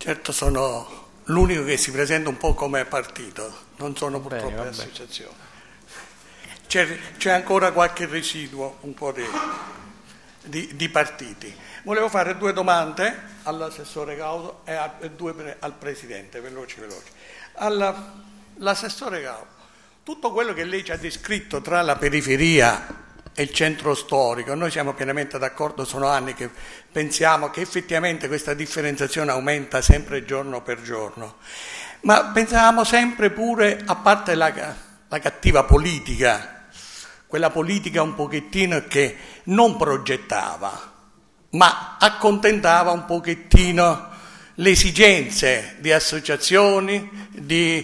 Certo, sono l'unico che si presenta un po' come partito, non sono purtroppo Bene, associazione. C'è ancora qualche residuo, un po' di partiti. Volevo fare due domande all'assessore Gaudo e due al Presidente, veloci. L'assessore Gaudo, tutto quello che lei ci ha descritto tra la periferia e il centro storico, noi siamo pienamente d'accordo, sono anni che pensiamo che effettivamente questa differenziazione aumenta sempre giorno per giorno, ma pensavamo sempre pure, a parte la cattiva politica, quella politica un pochettino che non progettava, ma accontentava un pochettino le esigenze di associazioni, di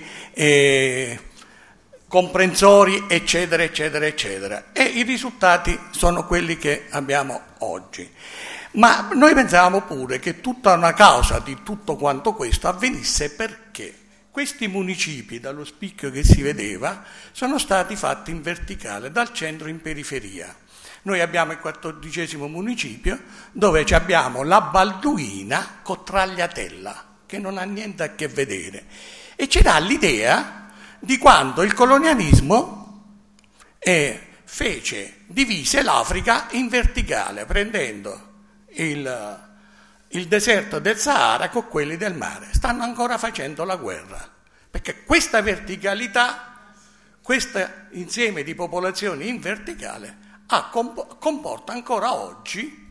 comprensori, eccetera, eccetera, eccetera. E i risultati sono quelli che abbiamo oggi. Ma noi pensavamo pure che tutta una causa di tutto quanto questo avvenisse perché questi municipi, dallo spicchio che si vedeva, sono stati fatti in verticale, dal centro in periferia. Noi abbiamo il 14° municipio dove abbiamo la Balduina con Tragliatella, che non ha niente a che vedere. E ci dà l'idea di quando il colonialismo divise l'Africa in verticale, prendendo il deserto del Sahara con quelli del mare. Stanno ancora facendo la guerra, perché questa verticalità, questo insieme di popolazioni in verticale comporta ancora oggi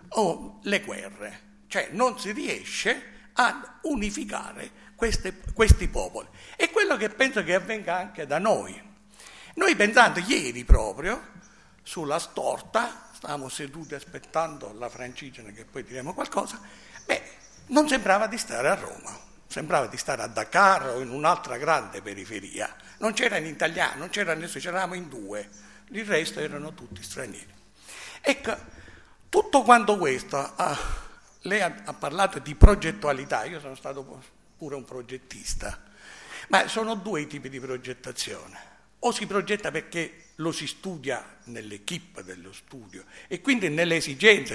le guerre, cioè non si riesce a unificare questi popoli. È quello che penso che avvenga anche da noi. Noi pensando ieri proprio sulla storta, stavamo seduti aspettando la Francigena che poi diremo qualcosa, non sembrava di stare a Roma, sembrava di stare a Dakar o in un'altra grande periferia. Non c'era in italiano, non c'era nessuno, c'eravamo in due, il resto erano tutti stranieri. Ecco, tutto quanto questo, lei ha parlato di progettualità, io sono stato pure un progettista, ma sono due i tipi di progettazione. O si progetta perché lo si studia nell'equipe dello studio e quindi nelle esigenze,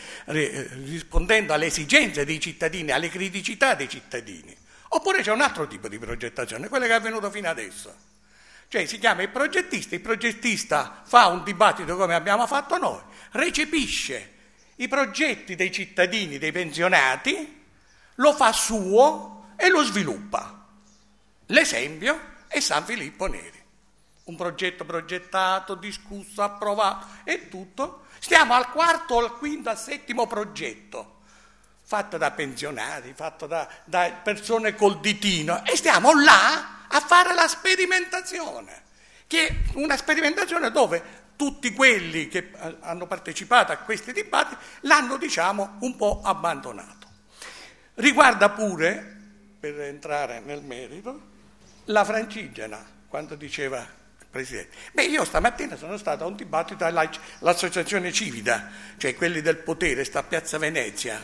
rispondendo alle esigenze dei cittadini, alle criticità dei cittadini. Oppure c'è un altro tipo di progettazione, quello che è avvenuto fino adesso. Cioè si chiama il progettista fa un dibattito come abbiamo fatto noi, recepisce i progetti dei cittadini, dei pensionati, lo fa suo e lo sviluppa. L'esempio è San Filippo Neri. Un progetto progettato, discusso, approvato e tutto. Stiamo al quarto, al quinto, al settimo progetto, fatto da pensionati, fatto da persone col ditino, e stiamo là a fare la sperimentazione, che è una sperimentazione dove tutti quelli che hanno partecipato a questi dibattiti l'hanno, diciamo, un po' abbandonato. Riguarda pure, per entrare nel merito, la Francigena, quando diceva il Presidente. Io stamattina sono stato a un dibattito all'Associazione Civita, cioè quelli del potere, sta a Piazza Venezia,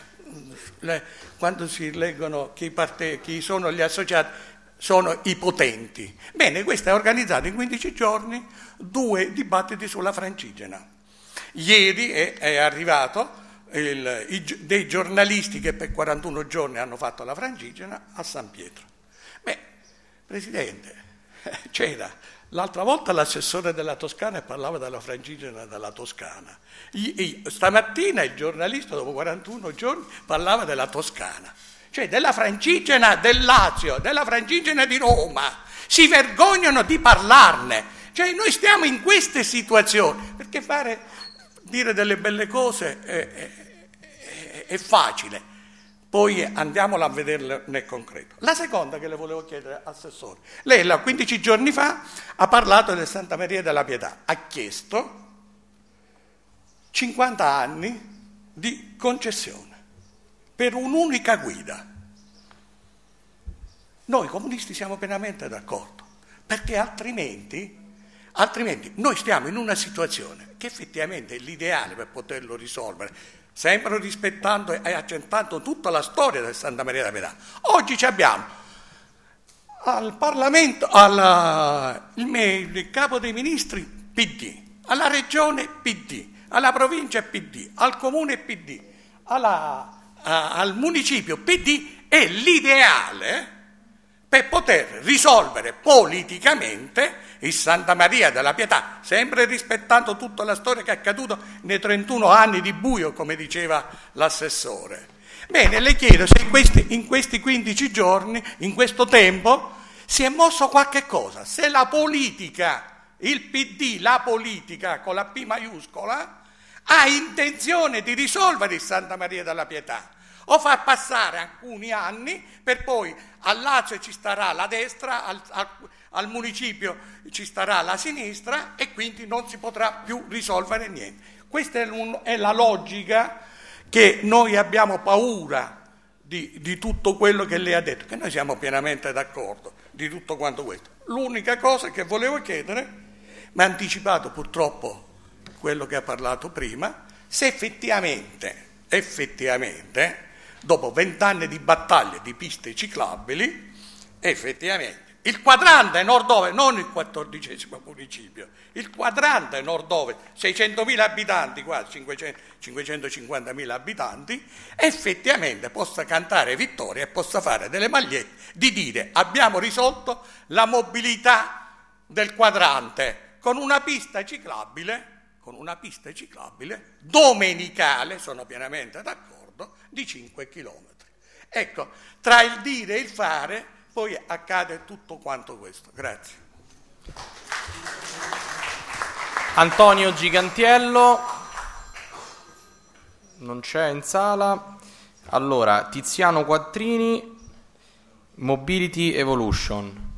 quando si leggono chi sono gli associati, sono i potenti. Bene, questo è organizzato in 15 giorni, 2 dibattiti sulla Francigena. Ieri è arrivato dei giornalisti che per 41 giorni hanno fatto la Francigena a San Pietro. Presidente, c'era l'altra volta l'assessore della Toscana e parlava della Francigena della Toscana. Stamattina il giornalista dopo 41 giorni parlava della Toscana. Cioè della Francigena del Lazio, della Francigena di Roma, si vergognano di parlarne. Cioè noi stiamo in queste situazioni, perché dire delle belle cose è facile, poi andiamola a vederle nel concreto. La seconda che le volevo chiedere, Assessore, lei 15 giorni fa ha parlato del Santa Maria della Pietà, ha chiesto 50 anni di concessione per un'unica guida. Noi comunisti siamo pienamente d'accordo, perché altrimenti noi stiamo in una situazione che effettivamente è l'ideale per poterlo risolvere, sempre rispettando e accettando tutta la storia del Santa Maria della Pietà. Oggi abbiamo al Parlamento, il capo dei ministri PD, alla regione PD, alla provincia PD, al comune PD, al municipio PD è l'ideale per poter risolvere politicamente il Santa Maria della Pietà, sempre rispettando tutta la storia che è accaduta nei 31 anni di buio, come diceva l'assessore. Bene, le chiedo se in questi 15 giorni, in questo tempo, si è mosso qualche cosa, se la politica, il PD, la politica con la P maiuscola, ha intenzione di risolvere il Santa Maria della Pietà, o far passare alcuni anni per poi al Lazio ci starà la destra, al municipio ci starà la sinistra e quindi non si potrà più risolvere niente. Questa è la logica che noi abbiamo paura di tutto quello che lei ha detto, che noi siamo pienamente d'accordo di tutto quanto questo. L'unica cosa che volevo chiedere, mi ha anticipato purtroppo quello che ha parlato prima, se effettivamente, dopo 20 anni di battaglie di piste ciclabili, effettivamente il quadrante nord-ovest, non il 14° municipio, il quadrante nord-ovest, 600.000 abitanti, quasi 550.000 abitanti, effettivamente possa cantare vittoria e possa fare delle magliette di dire abbiamo risolto la mobilità del quadrante con una pista ciclabile domenicale, sono pienamente d'accordo, di 5 chilometri. Ecco, tra il dire e il fare poi accade tutto quanto questo. Grazie. Antonio Gigantiello non c'è in sala. Allora, Tiziano Quattrini, Mobility Evolution.